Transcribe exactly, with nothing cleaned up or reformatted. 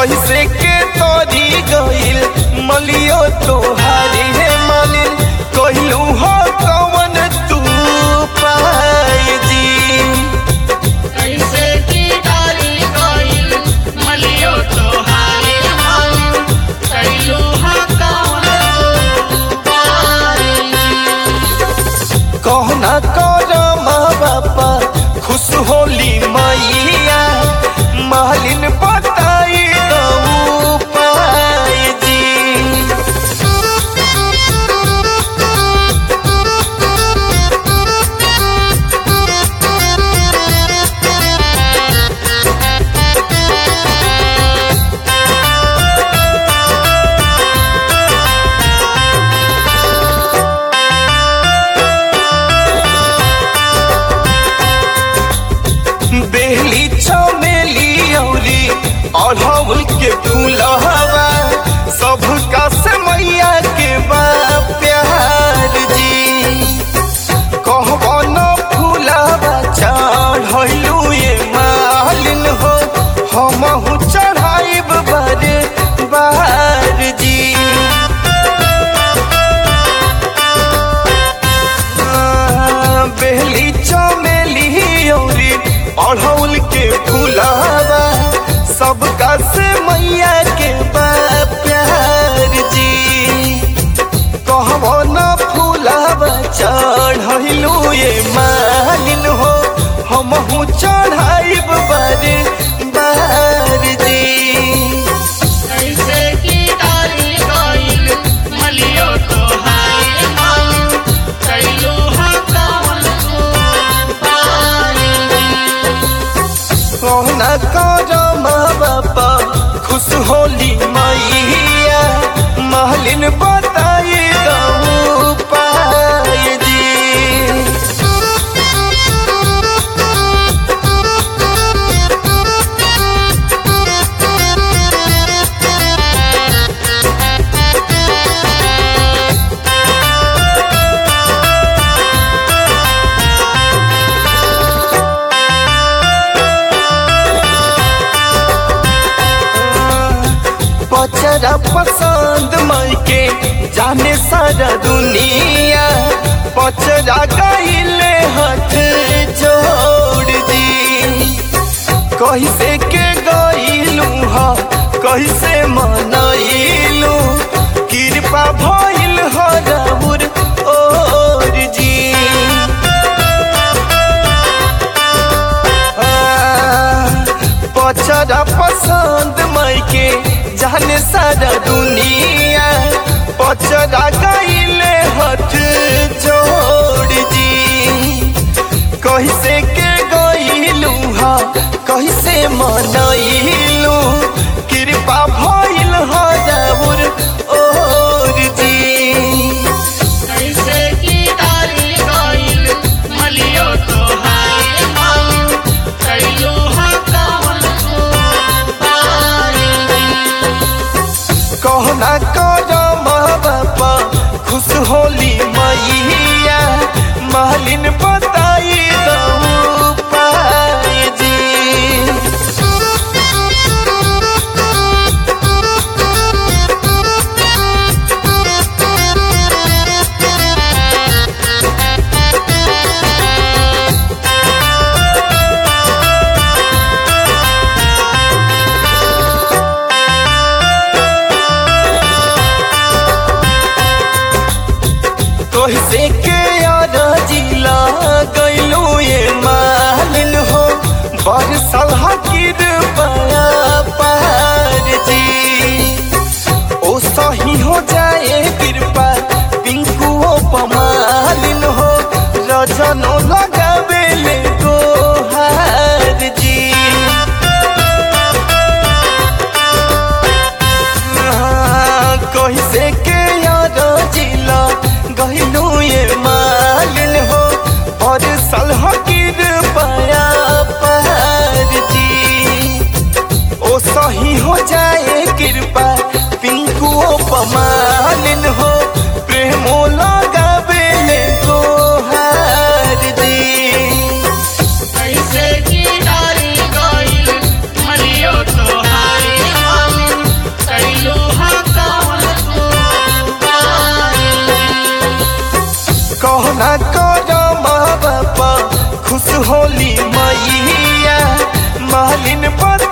कैसे के तोरी गइल मलियो तोहारी है मालिन कहलू हो कवन तू पाई जी। कैसे की तारी गइल मलियो तोहारी मालिन कहलू हो कवन तू पाई जी। कहना कर माँ बापा खुश होली मैया मालिन बताई दऊ पाई जी। बेली चमेली औरी अढ़ौल के फूलवा सबका से मैया के बा प्यार जी। कहबो न फूलवा चढ़लू ये मालिन हो हमहू चढ़ाइब बारे बार जी। बेली चमेली औरी अढ़ौल के फूलवा सबका से मैया के बा प्यार जी। कहबो न फूलवा चढ़लू ये मालिन हो हमहू चढ़ाइब बारे बार जी। कैसे की तारी गइल मलियो तोहारी मालिन कहलू हो कवन तू पाई जी। कहना कर माँ बापा खुश होली मैया मालिन बताई दऊ पाई जी। पचरा पसंद मई के जाने सारा दुनिया पचरा गइले हाथ जोड़ जी। कैसे के गइलू हा कैसे मनइलू कृपा भइल हो राउर ओर जी। पचरा पसंद मई के जाने सारा दुनिया पचरा गइले हाथ जोड़ जी। कैसे के गइलू हा कैसे मनइलू कृपा भइल हो राउर ओर जी। कैसे की तारी गइल मलियो तोहारी मालिन कहलू हो कवन तू पाई जी। कहना कर माँ बापा खुश होली मैया मालिन बताई दऊ पाई जी। कैसे के यार जिला गइलू ये मालिन हो बरसल हकीर पाया पार जी। ओ सही हो जाए कृपा पिंकुओ पमालिन हो रजनो लगावे ले गोहार जी। कैसे के यार जिला गइलू ये मालिन हो और सल हकीर पाया पार जी। ओ सही हो जाए कृपा पिंकुओ पमालिन हो प्रेमो लगावे ले गोहार जी। कैसे की तारी गइल मलियो तोहारी मालिन होली मैया मालिन पर